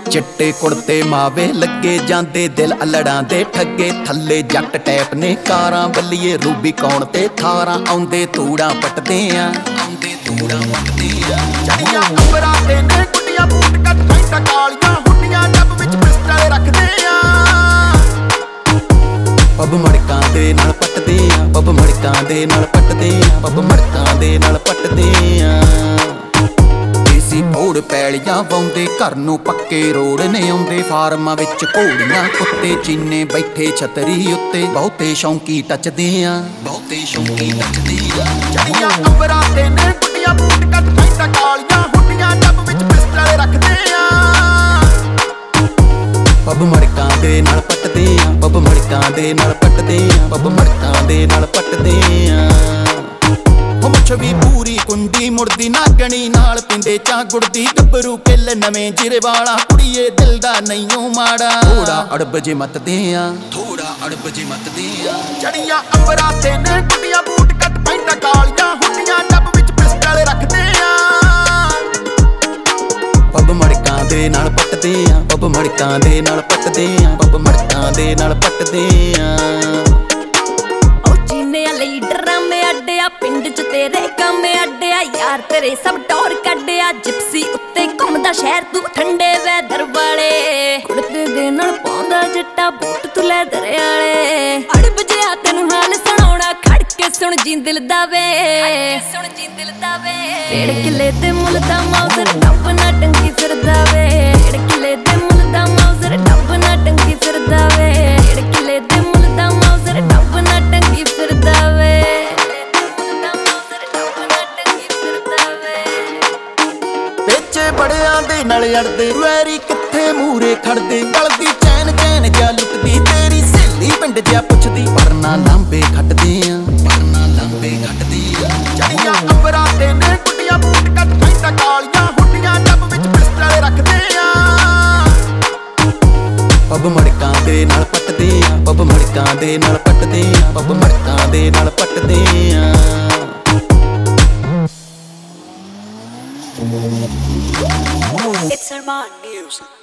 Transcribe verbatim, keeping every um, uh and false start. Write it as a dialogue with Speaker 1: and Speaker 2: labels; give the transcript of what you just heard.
Speaker 1: चिट्टे कुड़ते मावे लगे जांदे दिल अलड़ां दे ठगे थल्ले जट टैप ने कारां बल्लीए रूबी कौन ते थारां आउंदे तूड़ां पटदे आ आउंदे तूड़ां पटदे आ चढ़ियां अंबरां ते ने गुड्डियां बूट कट पैंटां कालियां हुंडियां डब विच पिस्टल रखदे आ पब मड़कां दे नाल पटदे आ पब मड़कां दे नाल पटदे आ पब मड़कां दे नाल पटदे आ भोड़ पैलियां वाउंदे घर नूं पक्के रोड ने आउंदे फार्मां विच घोड़ियां कुत्ते चीने बैठे छतरी उत्ते बहुते शौंकी टचदे आ बहुते शौंकी टचदे आ चढ़ियां अंबरां ते ने गुड्डियां बूट कट पैंटां कालियां हुंडियां डब विच पिस्टल रखदे आ पब मड़कां दे नाल पटदे आ पब मड़कां दे नाल पटदे आ पब मड़कां दे नाल पटदे आ छवि पूरी कुंडी मुड़दी नागणी नाल पिंदे चा गुड़दी गब्बरू किल नवें जिरे वाला कुड़िए दिल दा नईओ माड़ा थोड़ा अड़ब जे मत दे आ थोड़ा अड़ब जे मत दे आ चढ़ियां अंबरां ते ने गुड्डियां बूट कट पैंटां कालियां हुंडियां डब विच पिस्टल रखदे आ पब मड़कां दे नाल पटदे आ पब मड़कां दे नाल पटदे आ पब मड़कां दे नाल पटदे आ
Speaker 2: पिंड च तेरे काम अड्डे यार तेरे सब टोर कड्डिया जिप्सी उत्ते घुमदा शहर तू ठंडे वैदर वाले कुड़ते दे नाल पाउंदा जट्टा बूट तू लैदर आले अड़ बजिया तैनू हाल सुणाउणा खड़ के सुण जी दिल दा वे सुण जी दिल दा वे डेढ़ किले ते मुल दा मौजर डब ना टंगी फिरदा वे डेढ़ किले ते मुल दा मौजर डब ना टंगी फिरदा वे डेढ़ किले ते मुल दा मौजर डब ना टंगी फिरदा वे
Speaker 1: बड़ियां दे नाल अड़दे वैरी कित्थे मूरे खड़दे गलदी चैन चैन जा लुटदी तेरी सहेली पिंड जा पुछदी पर ना लांबे खटदे आ पर ना लांबे खटदे आ चढ़ियां अंबरां ते ने गुड्डियां बूट कट पैंटां कालियां हुंडियां डब विच पिस्टल रखदे आ पब मड़कां दे नाल पटदे आ पब मड़कां दे नाल पटदे आ पब मड़कां दे नाल पटदे आ
Speaker 3: It's Armand News.